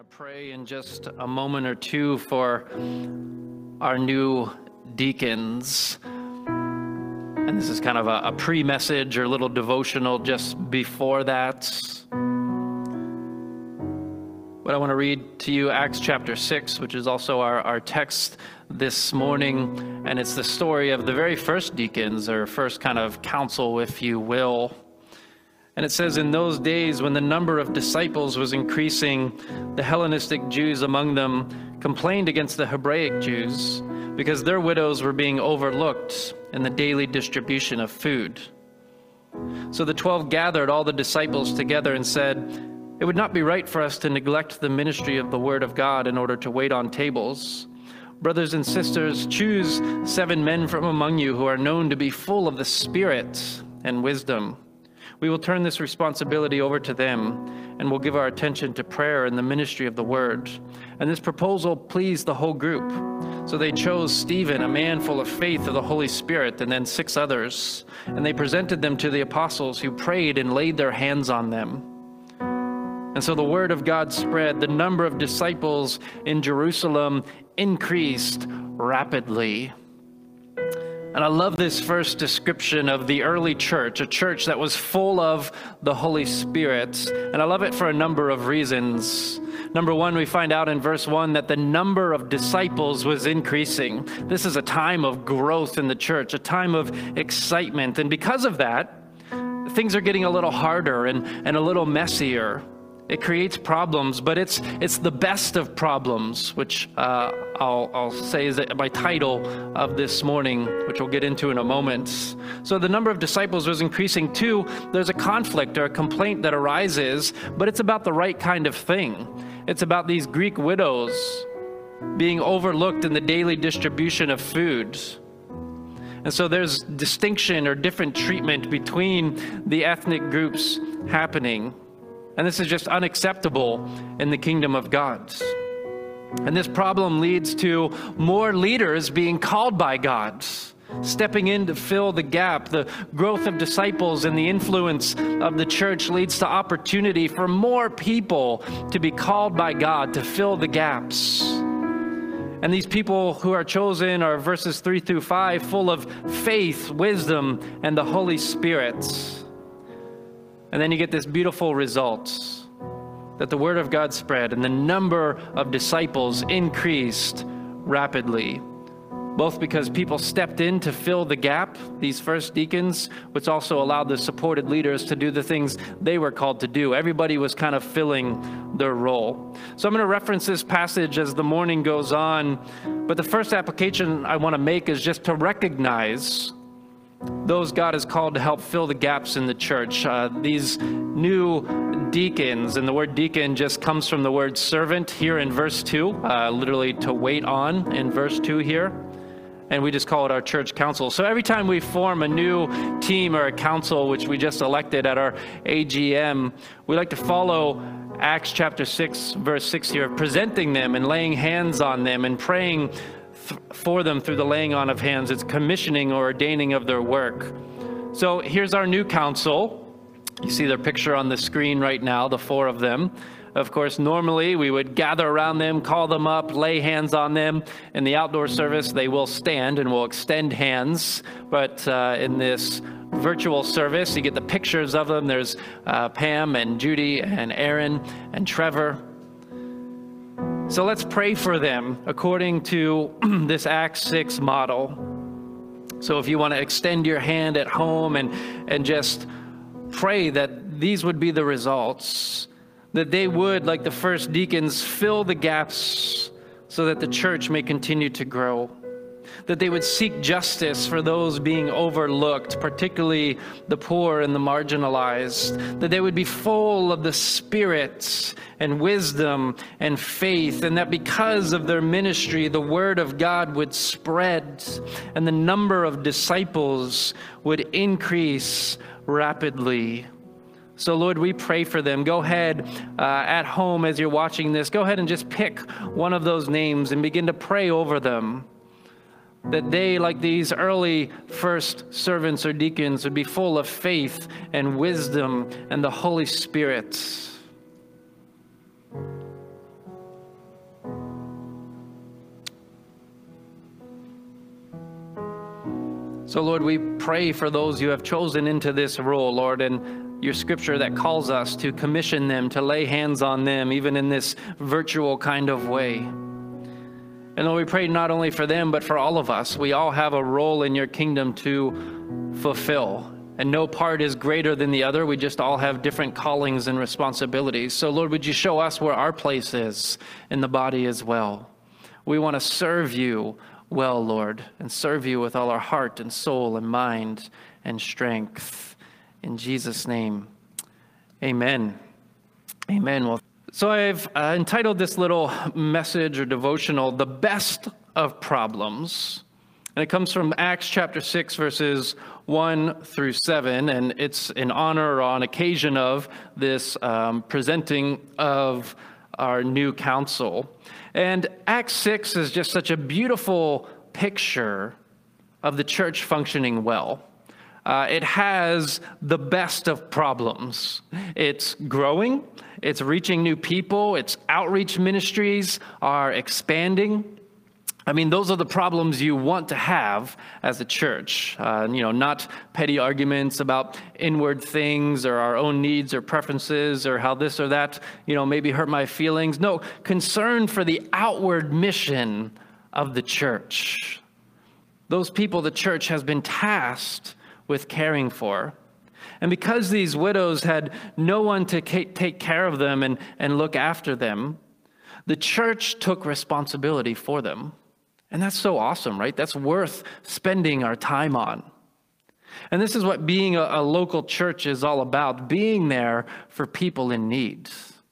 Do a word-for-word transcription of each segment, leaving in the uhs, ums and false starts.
going to pray in just a moment or two for our new deacons. And this is kind of a, a pre-message or little devotional just before that. But I want to read to you Acts chapter six, which is also our, our text this morning. And it's the story of the very first deacons, or first kind of council, if you will. And it says, in those days when the number of disciples was increasing, the Hellenistic Jews among them complained against the Hebraic Jews because their widows were being overlooked in the daily distribution of food. So the twelve gathered all the disciples together and said, "It would not be right for us to neglect the ministry of the word of God in order to wait on tables. Brothers and sisters, choose seven men from among you who are known to be full of the Spirit and wisdom. We will turn this responsibility over to them, and we'll give our attention to prayer and the ministry of the word." And this proposal pleased the whole group. So they chose Stephen, a man full of faith of the Holy Spirit, and then six others. And they presented them to the apostles, who prayed and laid their hands on them. And so the word of God spread. The number of disciples in Jerusalem increased rapidly. And I love this first description of the early church, a church that was full of the Holy Spirit. And I love it for a number of reasons. Number one, we find out in verse one that the number of disciples was increasing. This is a time of growth in the church, a time of excitement. And because of that, things are getting a little harder and, and a little messier. It creates problems, but it's it's the best of problems, which uh, I'll, I'll say is my title of this morning, which we'll get into in a moment. So the number of disciples was increasing too. There's a conflict or a complaint that arises, but it's about the right kind of thing. It's about these Greek widows being overlooked in the daily distribution of food. And so there's distinction or different treatment between the ethnic groups happening. And this is just unacceptable in the kingdom of God. And this problem leads to more leaders being called by God, stepping in to fill the gap. The growth of disciples and the influence of the church leads to opportunity for more people to be called by God to fill the gaps. And these people who are chosen are verses three through five, full of faith, wisdom, and the Holy Spirit. And then you get this beautiful result, that the word of God spread and the number of disciples increased rapidly, both because people stepped in to fill the gap, these first deacons, which also allowed the supported leaders to do the things they were called to do. Everybody was kind of filling their role. So I'm going to reference this passage as the morning goes on, but the first application I want to make is just to recognize those God has called to help fill the gaps in the church. Uh, these new deacons, and the word deacon just comes from the word servant here in verse two, uh, literally to wait on in verse two here. And we just call it our church council. So every time we form a new team or a council, which we just elected at our A G M, we like to follow Acts chapter six, verse six here, presenting them and laying hands on them and praying for them through the laying on of hands. It's commissioning or ordaining of their work. So here's our new council. You see their picture on the screen right now, the four of them. Of course, normally we would gather around them, call them up, lay hands on them. In the outdoor service, they will stand and will extend hands. But uh, in this virtual service, you get the pictures of them. There's uh, Pam and Judy and Aaron and Trevor. So let's pray for them according to this Acts six model. So if you want to extend your hand at home and, and just pray that these would be the results, that they would, like the first deacons, fill the gaps so that the church may continue to grow. That they would seek justice for those being overlooked, particularly the poor and the marginalized. That they would be full of the Spirit and wisdom and faith, and that because of their ministry, the word of God would spread and the number of disciples would increase rapidly. So Lord, we pray for them. Go ahead uh, at home as you're watching this, go ahead and just pick one of those names and begin to pray over them. That they, like these early first servants or deacons, would be full of faith and wisdom and the Holy Spirit. So, Lord, we pray for those you have chosen into this role, Lord, and your scripture that calls us to commission them, to lay hands on them, even in this virtual kind of way. And Lord, we pray not only for them, but for all of us. We all have a role in your kingdom to fulfill, and no part is greater than the other. We just all have different callings and responsibilities. So, Lord, would you show us where our place is in the body as well? We want to serve you well, Lord, and serve you with all our heart and soul and mind and strength. In Jesus' name, amen. Amen. Well, so I've uh, entitled this little message or devotional, The Best of Problems. And it comes from Acts chapter six, verses one through seven. And it's in honor or on occasion of this um, presenting of our new council. And Acts six is just such a beautiful picture of the church functioning well. Uh, it has the best of problems. It's growing, it's reaching new people, its outreach ministries are expanding. I mean, those are the problems you want to have as a church. Uh, you know, not petty arguments about inward things or our own needs or preferences or how this or that, you know, maybe hurt my feelings. No, concern for the outward mission of the church. Those people the church has been tasked with caring for. And because these widows had no one to take care of them and, and look after them, the church took responsibility for them. And that's so awesome, right? That's worth spending our time on. And this is what being a, a local church is all about, being there for people in need.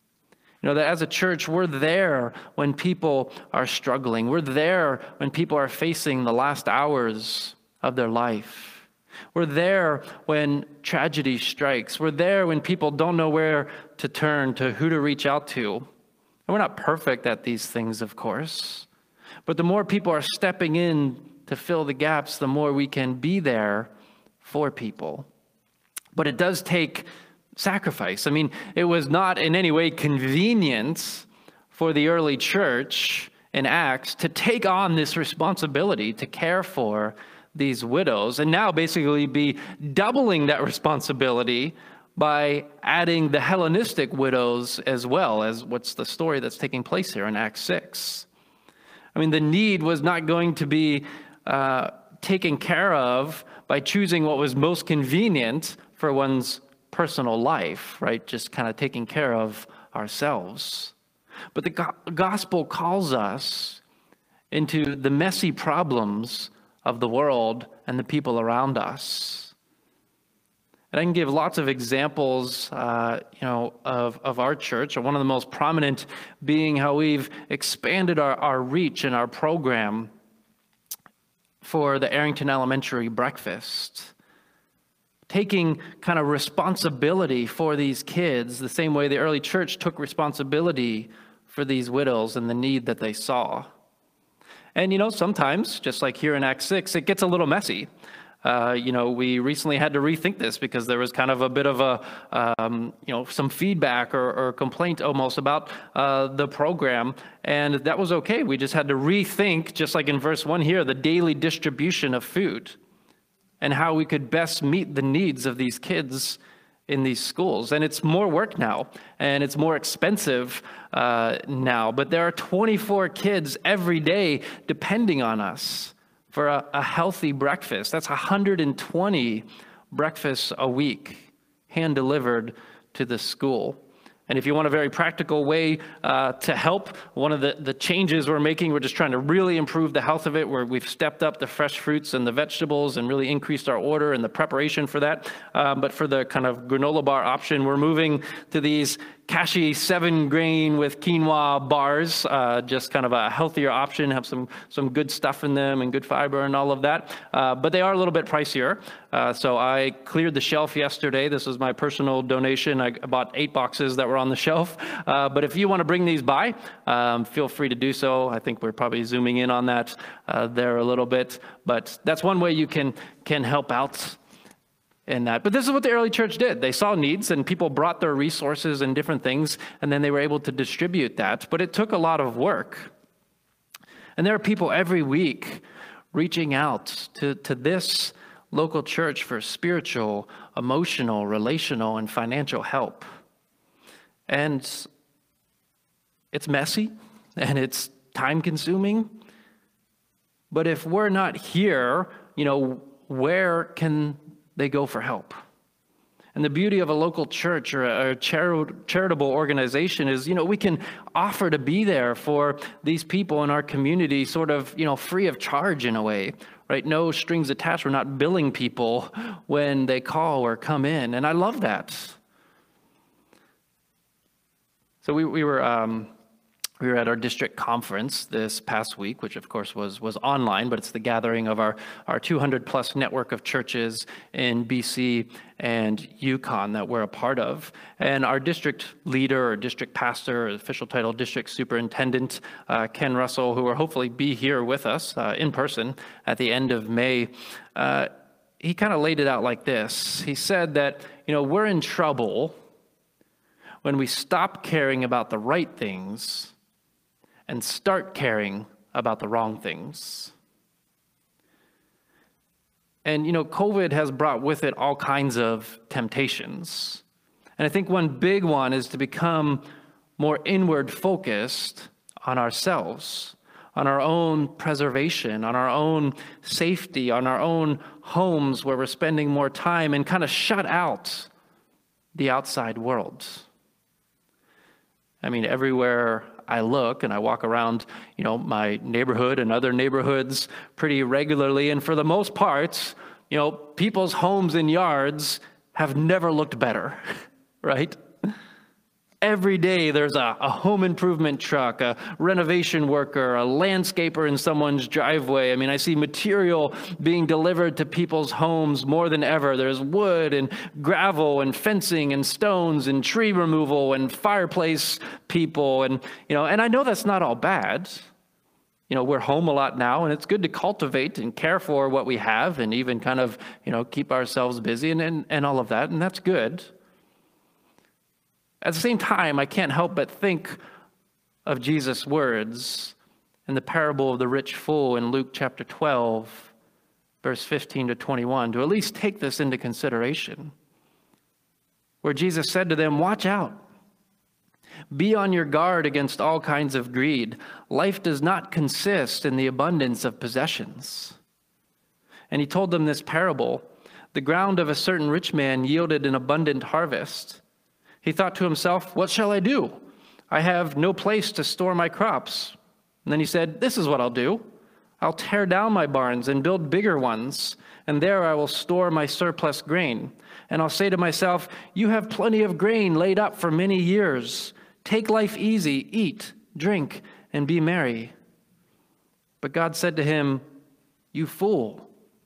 You know, that as a church, we're there when people are struggling. We're there when people are facing the last hours of their life. We're there when tragedy strikes. We're there when people don't know where to turn, to who to reach out to. And we're not perfect at these things, of course. But the more people are stepping in to fill the gaps, the more we can be there for people. But it does take sacrifice. I mean, it was not in any way convenient for the early church in Acts to take on this responsibility to care for these widows, and now basically be doubling that responsibility by adding the Hellenistic widows as well, as what's the story that's taking place here in Acts six. I mean, the need was not going to be uh, taken care of by choosing what was most convenient for one's personal life, right? Just kind of taking care of ourselves. But the go- gospel calls us into the messy problems of the world and the people around us. And I can give lots of examples, uh, you know, of, of our church. One of the most prominent being how we've expanded our, our reach in our program for the Arrington Elementary breakfast. Taking kind of responsibility for these kids the same way the early church took responsibility for these widows and the need that they saw. And, you know, sometimes, just like here in Acts six, it gets a little messy. Uh, you know, we recently had to rethink this because there was kind of a bit of a, um, you know, some feedback or, or complaint almost about uh, the program. And that was okay. We just had to rethink, just like in verse one here, the daily distribution of food and how we could best meet the needs of these kids in these schools. And it's more work now, and it's more expensive uh, now. But there are twenty-four kids every day depending on us for a, a healthy breakfast. That's one hundred twenty breakfasts a week, hand-delivered to the school. And if you want a very practical way uh, to help, one of the, the changes we're making, we're just trying to really improve the health of it, where we've stepped up the fresh fruits and the vegetables and really increased our order and the preparation for that. Um, but for the kind of granola bar option, we're moving to these cashy seven grain with quinoa bars, uh, just kind of a healthier option, have some, some good stuff in them and good fiber and all of that. Uh, but they are a little bit pricier. Uh, so I cleared the shelf yesterday. This was my personal donation. I bought eight boxes that were on the shelf. Uh, but if you want to bring these by, um, feel free to do so. I think we're probably zooming in on that uh, there a little bit. But that's one way you can, can help out in that. But this is what the early church did. They saw needs and people brought their resources and different things, and then they were able to distribute that. But it took a lot of work. And there are people every week reaching out to, to this local church for spiritual, emotional, relational, and financial help. And it's messy and it's time consuming. But if we're not here, you know, where can they go for help? And the beauty of a local church or a charitable organization is, you know, we can offer to be there for these people in our community sort of, you know, free of charge in a way, right? No strings attached. We're not billing people when they call or come in. And I love that. So we, we were... Um, We were at our district conference this past week, which of course was was online, but it's the gathering of our, our two hundred plus network of churches in B C and Yukon that we're a part of. And our district leader or district pastor, or official title district superintendent, uh, Ken Russell, who will hopefully be here with us uh, in person at the end of May, uh, he kind of laid it out like this. He said that, you know, we're in trouble when we stop caring about the right things and start caring about the wrong things. And, you know, COVID has brought with it all kinds of temptations. And I think one big one is to become more inward focused on ourselves, on our own preservation, on our own safety, on our own homes where we're spending more time, and kind of shut out the outside world. I mean, everywhere I look and I walk around, you know, my neighborhood and other neighborhoods pretty regularly. And for the most part, you know, people's homes and yards have never looked better, right? Every day there's a, a home improvement truck, a renovation worker, a landscaper in someone's driveway. I mean, I see material being delivered to people's homes more than ever. There's wood and gravel and fencing and stones and tree removal and fireplace people. And, you know, and I know that's not all bad. You know, we're home a lot now, and it's good to cultivate and care for what we have and even kind of, you know, keep ourselves busy and, and, and all of that. And that's good. At the same time, I can't help but think of Jesus' words in the parable of the rich fool in Luke chapter twelve, verse fifteen to twenty-one, to at least take this into consideration, where Jesus said to them, "Watch out. Be on your guard against all kinds of greed. Life does not consist in the abundance of possessions." And he told them this parable. The ground of a certain rich man yielded an abundant harvest. He thought to himself, "What shall I do? I have no place to store my crops." And then he said, "This is what I'll do. I'll tear down my barns and build bigger ones, and there I will store my surplus grain. And I'll say to myself, you have plenty of grain laid up for many years. Take life easy, eat, drink, and be merry." But God said to him, "You fool,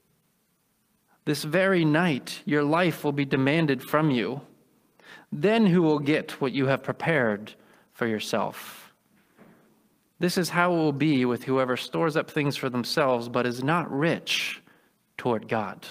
this very night your life will be demanded from you. Then who will get what you have prepared for yourself? This is how it will be with whoever stores up things for themselves, but is not rich toward God."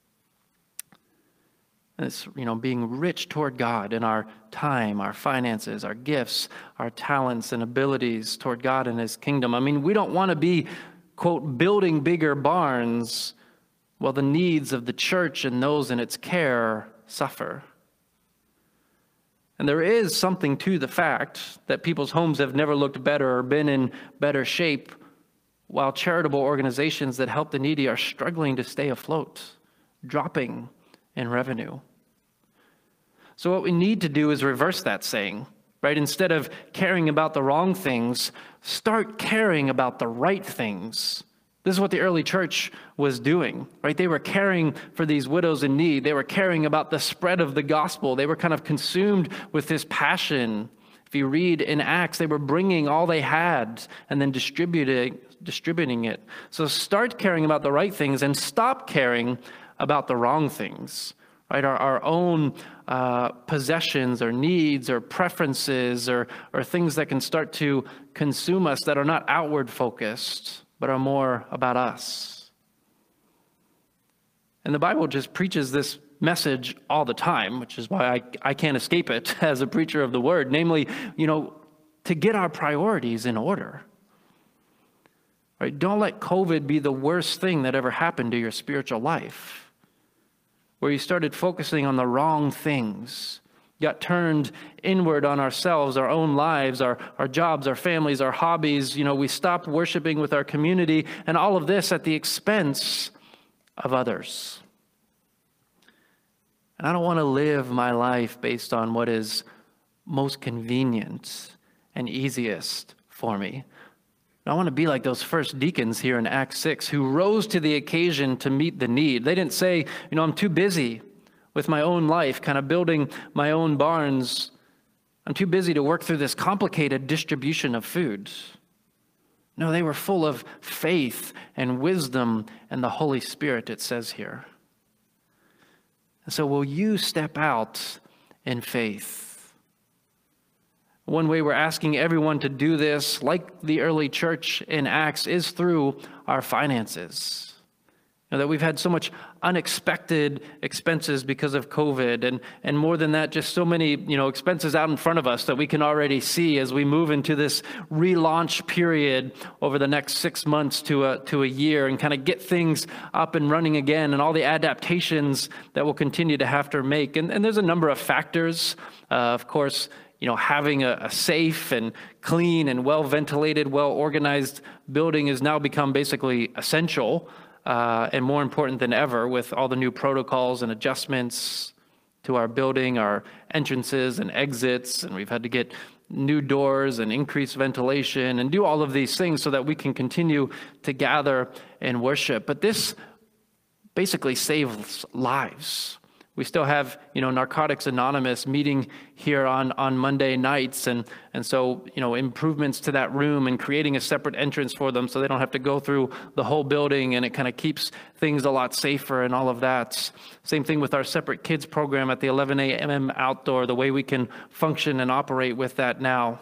And it's, you know, being rich toward God in our time, our finances, our gifts, our talents and abilities toward God and his kingdom. I mean, we don't want to be, quote, building bigger barns while the needs of the church and those in its care suffer. And there is something to the fact that people's homes have never looked better or been in better shape, while charitable organizations that help the needy are struggling to stay afloat, dropping in revenue. So what we need to do is reverse that saying, right? Instead of caring about the wrong things, start caring about the right things. This is what the early church was doing, right? They were caring for these widows in need. They were caring about the spread of the gospel. They were kind of consumed with this passion. If you read in Acts, they were bringing all they had and then distributing, distributing it. So start caring about the right things and stop caring about the wrong things, right? Our, our own uh, possessions or needs or preferences or, or things that can start to consume us that are not outward focused, but are more about us. And the Bible just preaches this message all the time, which is why I, I can't escape it as a preacher of the word, namely, you know, to get our priorities in order. Right? Don't let COVID be the worst thing that ever happened to your spiritual life. where we started focusing on the wrong things, got turned inward on ourselves, our own lives, our, our jobs, our families, our hobbies. You know, we stopped worshiping with our community, and all of this at the expense of others. And I don't want to live my life based on what is most convenient and easiest for me. I want to be like those first deacons here in Acts six who rose to the occasion to meet the need. They didn't say, you know, I'm too busy with my own life, kind of building my own barns. I'm too busy to work through this complicated distribution of food. No, they were full of faith and wisdom and the Holy Spirit, it says here. And so will you step out in faith? One way we're asking everyone to do this, like the early church in Acts, is through our finances. You know, that we've had so much unexpected expenses because of COVID, and, and more than that, just so many, you know, expenses out in front of us that we can already see as we move into this relaunch period over the next six months to a, to a year and kind of get things up and running again, and all the adaptations that we'll continue to have to make. And, and there's a number of factors, uh, of course. You know, having a, a safe and clean and well-ventilated, well-organized building has now become basically essential uh, and more important than ever with all the new protocols and adjustments to our building, our entrances and exits, and we've had to get new doors and increase ventilation and do all of these things so that we can continue to gather and worship. But this basically saves lives. We still have, you know, Narcotics Anonymous meeting here on, on Monday nights. And, and so, you know, improvements to that room and creating a separate entrance for them so they don't have to go through the whole building, and it kind of keeps things a lot safer and all of that. Same thing with our separate kids program at the eleven a.m. outdoor, the way we can function and operate with that now.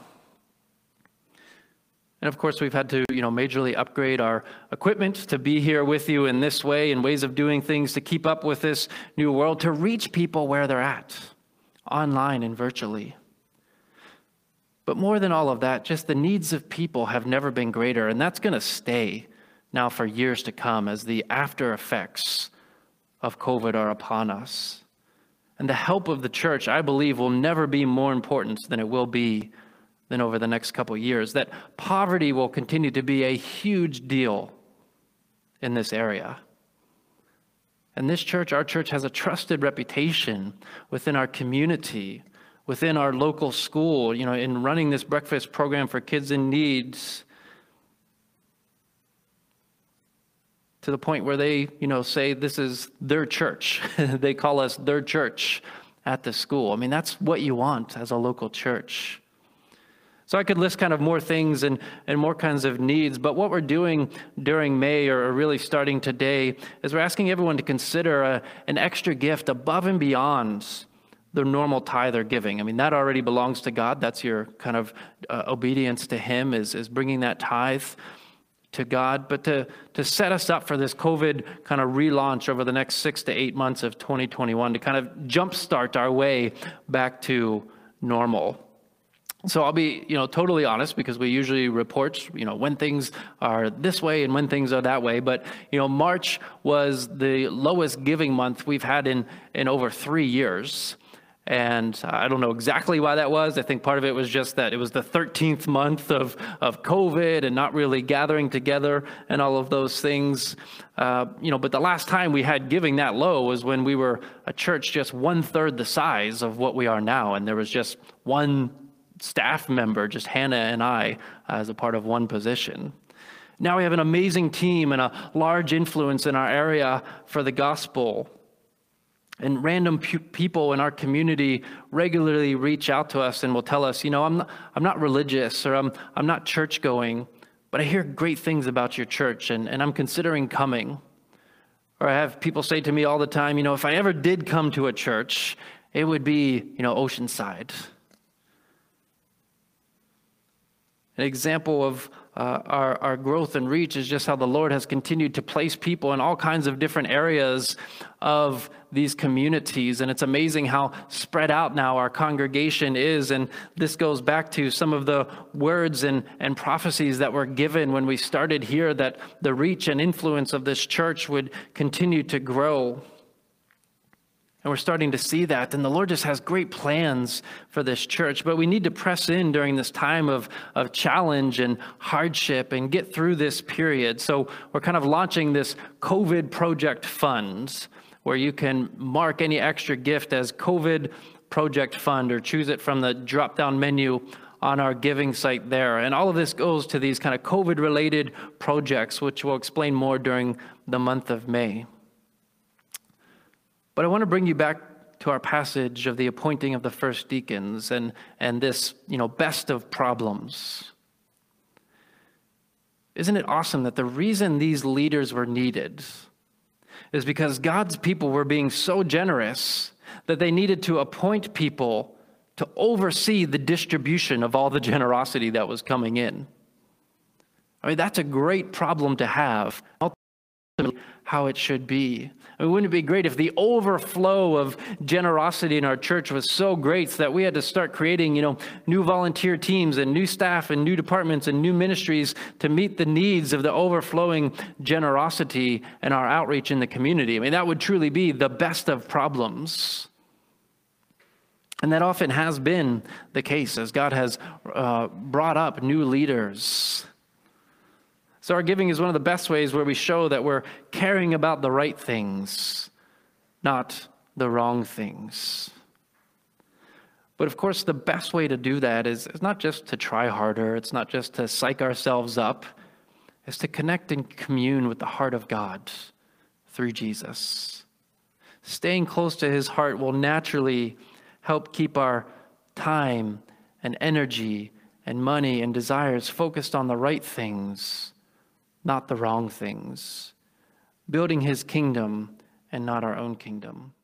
And of course, we've had to, you know, majorly upgrade our equipment to be here with you in this way, and ways of doing things to keep up with this new world, to reach people where they're at, online and virtually. But more than all of that, just the needs of people have never been greater, and that's going to stay now for years to come as the after effects of COVID are upon us. And the help of the church, I believe, will never be more important than it will be than over the next couple of years, that poverty will continue to be a huge deal in this area. And this church, our church, has a trusted reputation within our community, within our local school, you know, in running this breakfast program for kids in need, to the point where they, you know, say this is their church. They call us their church at the school. I mean, that's what you want as a local church. So I could list kind of more things and, and more kinds of needs, but what we're doing during May, or really starting today, is we're asking everyone to consider a, an extra gift above and beyond the normal tithe or giving. I mean, that already belongs to God. That's your kind of uh, obedience to Him, is, is bringing that tithe to God. But to, to set us up for this COVID kind of relaunch over the next six to eight months of twenty twenty-one, to kind of jumpstart our way back to normal. So I'll be, you know, totally honest, because we usually report, you know, when things are this way and when things are that way. But, you know, March was the lowest giving month we've had in, in over three years. And I don't know exactly why that was. I think part of it was just that it was the thirteenth month of, of COVID and not really gathering together and all of those things. Uh, you know, but the last time we had giving that low was when we were a church just one third the size of what we are now. And there was just one staff member, just Hannah and I, as a part of one position. Now we have an amazing team and a large influence in our area for the gospel. And random pu- people in our community regularly reach out to us and will tell us, you know, I'm not, I'm not religious, or I'm, I'm not church going, but I hear great things about your church, and, and I'm considering coming. Or I have people say to me all the time, you know, if I ever did come to a church, it would be, you know, Oceanside. An example of uh, our, our growth and reach is just how the Lord has continued to place people in all kinds of different areas of these communities. And it's amazing how spread out now our congregation is. And this goes back to some of the words and, and prophecies that were given when we started here, that the reach and influence of this church would continue to grow. And we're starting to see that. And the Lord just has great plans for this church. But we need to press in during this time of, of challenge and hardship and get through this period. So we're kind of launching this COVID Project Fund, where you can mark any extra gift as COVID Project Fund or choose it from the drop-down menu on our giving site there. And all of this goes to these kind of COVID-related projects, which we'll explain more during the month of May. But I want to bring you back to our passage of the appointing of the first deacons and, and this, you know, best of problems. Isn't it awesome that the reason these leaders were needed is because God's people were being so generous that they needed to appoint people to oversee the distribution of all the generosity that was coming in. I mean, that's a great problem to have. Ultimately, how it should be. I mean, wouldn't it be great if the overflow of generosity in our church was so great that we had to start creating, you know, new volunteer teams and new staff and new departments and new ministries to meet the needs of the overflowing generosity and our outreach in the community? I mean, that would truly be the best of problems. And that often has been the case as God has uh, brought up new leaders. So our giving is one of the best ways where we show that we're caring about the right things, not the wrong things. But of course, the best way to do that is, is not just to try harder. It's not just to psych ourselves up. It's to connect and commune with the heart of God through Jesus. Staying close to his heart will naturally help keep our time and energy and money and desires focused on the right things, not the wrong things, building his kingdom and not our own kingdom.